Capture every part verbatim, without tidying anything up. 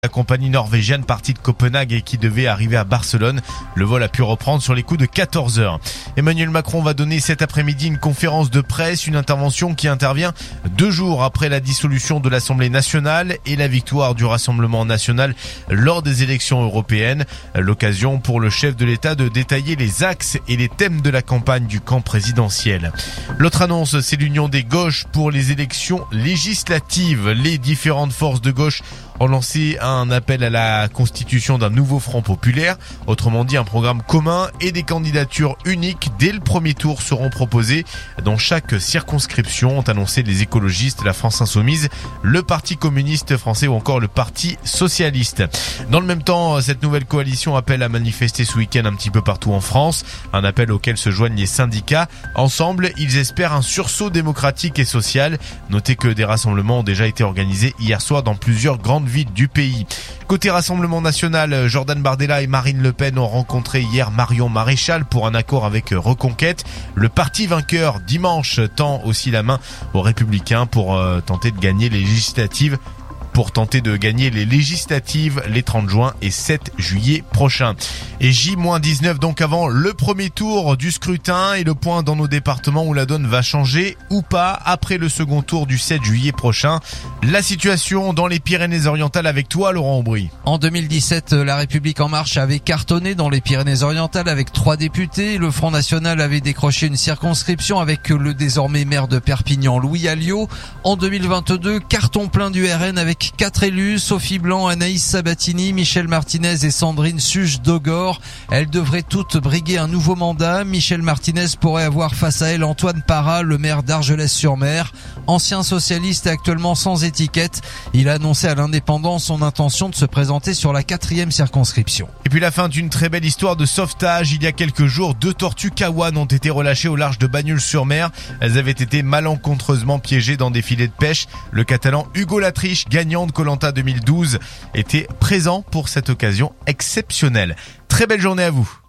compagnie norvégienne partie de Copenhague et qui devait arriver à Barcelone. Le vol a pu reprendre sur les coups de quatorze heures. Emmanuel Macron va donner cet après-midi une conférence de presse, une intervention qui intervient deux jours après la dissolution de l'Assemblée nationale et la victoire du Rassemblement national lors des élections européennes. L'occasion pour le chef de l'État de détailler les axes et les thèmes de la campagne du camp présidentiel. L'autre annonce, c'est l'union des gauches pour les élections législatives. Les différentes forces de gauche ont lancé un appel à la constitution d'un nouveau front populaire, autrement dit un programme commun et des candidatures uniques dès le premier tour seront proposées dans chaque circonscription, ont annoncé les écologistes, la France Insoumise, le Parti communiste français ou encore le Parti socialiste. Dans le même temps, cette nouvelle coalition appelle à manifester ce week-end un petit peu partout en France, un appel auquel se joignent les syndicats. Ensemble, ils espèrent un sursaut démocratique et social. Notez que des rassemblements ont déjà été organisés hier soir dans plusieurs grandes villes du pays. Côté Rassemblement national, Jordan Bardella et Marine Le Pen ont rencontré hier Marion Maréchal pour un accord avec Reconquête. Le parti vainqueur dimanche tend aussi la main aux Républicains pour euh, tenter de gagner les législatives. pour tenter de gagner les législatives les trente juin et sept juillet prochains. Et J dix-neuf donc avant le premier tour du scrutin et le point dans nos départements où la donne va changer ou pas après le second tour du sept juillet prochain. La situation dans les Pyrénées-Orientales avec toi Laurent Aubry. En deux mille dix-sept, La République En Marche avait cartonné dans les Pyrénées-Orientales avec trois députés. Le Front National avait décroché une circonscription avec le désormais maire de Perpignan, Louis Alliot. En deux mille vingt-deux, carton plein du R N avec quatre élus, Sophie Blanc, Anaïs Sabatini, Michel Martinez et Sandrine Suge-Dogor. Elles devraient toutes briguer un nouveau mandat. Michel Martinez pourrait avoir face à elle Antoine Parra, le maire d'Argelès-sur-Mer. Ancien socialiste et actuellement sans étiquette, il a annoncé à l'Indépendant son intention de se présenter sur la quatrième circonscription. Et puis la fin d'une très belle histoire de sauvetage. Il y a quelques jours, deux tortues kawan ont été relâchées au large de Bagnols-sur-Mer. Elles avaient été malencontreusement piégées dans des filets de pêche. Le Catalan Hugo Latriche, gagnant de Koh-Lanta deux mille douze, était présent pour cette occasion exceptionnelle. Très belle journée à vous.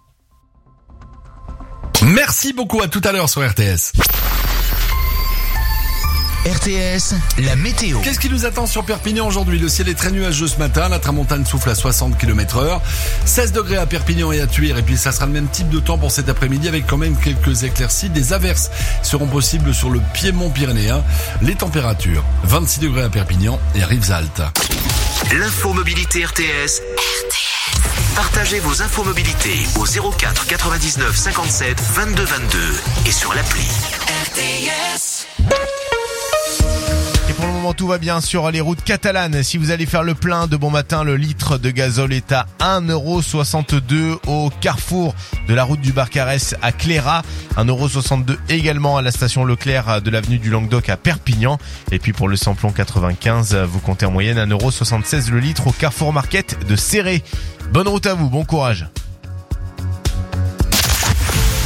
Merci beaucoup, à tout à l'heure sur R T S. R T S, la météo. Qu'est-ce qui nous attend sur Perpignan aujourd'hui? Le ciel est très nuageux ce matin, la tramontane souffle à soixante kilomètres heure, seize degrés à Perpignan et à Thuir, et puis ça sera le même type de temps pour cet après-midi avec quand même quelques éclaircies. Des averses seront possibles sur le piémont pyrénéen. Les températures, vingt-six degrés à Perpignan et Rivesaltes. L'info mobilité R T S. R T S. Partagez vos infos mobilité au zéro quatre quatre-vingt-dix-neuf cinquante-sept vingt-deux vingt-deux et sur l'appli R T S. Et pour le moment, tout va bien sur les routes catalanes. Si vous allez faire le plein de bon matin, le litre de gazole est à un euro soixante-deux au carrefour de la route du Barcarès à Cléra. un euro soixante-deux également à la station Leclerc de l'avenue du Languedoc à Perpignan. Et puis pour le samplon quatre-vingt-quinze, vous comptez en moyenne un euro soixante-seize le litre au Carrefour Market de Céré. Bonne route à vous, bon courage.